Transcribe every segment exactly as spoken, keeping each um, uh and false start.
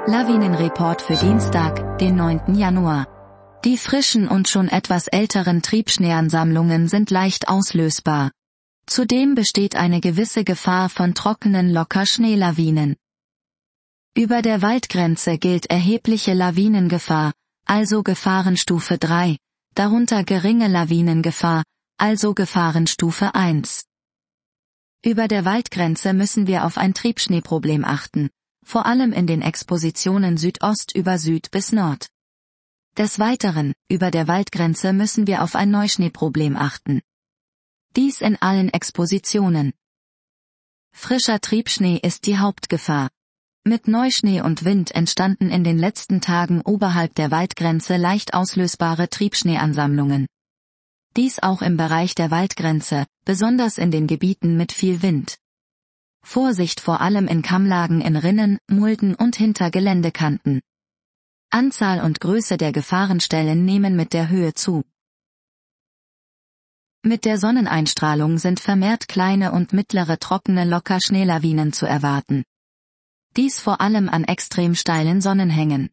Lawinenreport für Dienstag, den neunten Januar. Die frischen und schon etwas älteren Triebschneeansammlungen sind leicht auslösbar. Zudem besteht eine gewisse Gefahr von trockenen Lockerschneelawinen. Über der Waldgrenze gilt erhebliche Lawinengefahr, also Gefahrenstufe drei, darunter geringe Lawinengefahr, also Gefahrenstufe eins. Über der Waldgrenze müssen wir auf ein Triebschneeproblem achten, vor allem in den Expositionen Südost über Süd bis Nord. Des Weiteren, über der Waldgrenze müssen wir auf ein Neuschneeproblem achten. Dies in allen Expositionen. Frischer Triebschnee ist die Hauptgefahr. Mit Neuschnee und Wind entstanden in den letzten Tagen oberhalb der Waldgrenze leicht auslösbare Triebschneeansammlungen. Dies auch im Bereich der Waldgrenze, besonders in den Gebieten mit viel Wind. Vorsicht vor allem in Kammlagen in Rinnen, Mulden und hinter Geländekanten. Anzahl und Größe der Gefahrenstellen nehmen mit der Höhe zu. Mit der Sonneneinstrahlung sind vermehrt kleine und mittlere trockene Lockerschneelawinen zu erwarten. Dies vor allem an extrem steilen Sonnenhängen.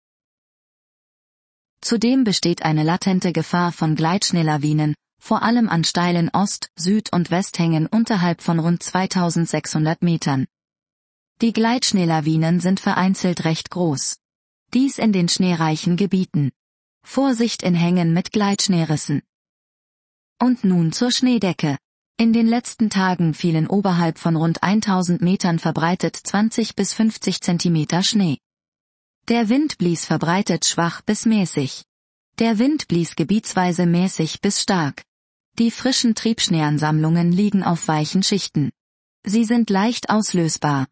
Zudem besteht eine latente Gefahr von Gleitschneelawinen, vor allem an steilen Ost-, Süd- und Westhängen unterhalb von rund zweitausendsechshundert Metern. Die Gleitschneelawinen sind vereinzelt recht groß. Dies in den schneereichen Gebieten. Vorsicht in Hängen mit Gleitschneerissen. Und nun zur Schneedecke. In den letzten Tagen fielen oberhalb von rund tausend Metern verbreitet zwanzig bis fünfzig Zentimeter Schnee. Der Wind blies verbreitet schwach bis mäßig. Der Wind blies gebietsweise mäßig bis stark. Die frischen Triebschneeansammlungen liegen auf weichen Schichten. Sie sind leicht auslösbar.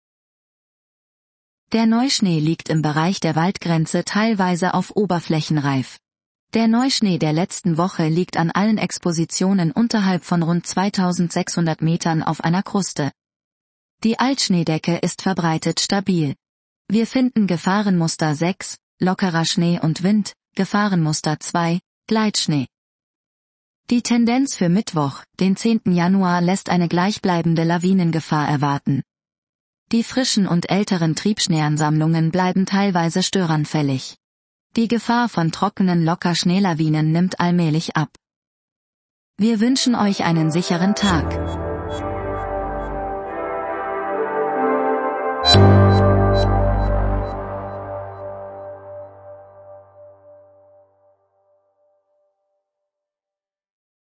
Der Neuschnee liegt im Bereich der Waldgrenze teilweise auf Oberflächenreif. Der Neuschnee der letzten Woche liegt an allen Expositionen unterhalb von rund zweitausendsechshundert Metern auf einer Kruste. Die Altschneedecke ist verbreitet stabil. Wir finden Gefahrenmuster sechs, lockerer Schnee und Wind, Gefahrenmuster zwei, Gleitschnee. Die Tendenz für Mittwoch, den zehnten Januar, lässt eine gleichbleibende Lawinengefahr erwarten. Die frischen und älteren Triebschneeansammlungen bleiben teilweise störanfällig. Die Gefahr von trockenen Lockerschneelawinen nimmt allmählich ab. Wir wünschen euch einen sicheren Tag.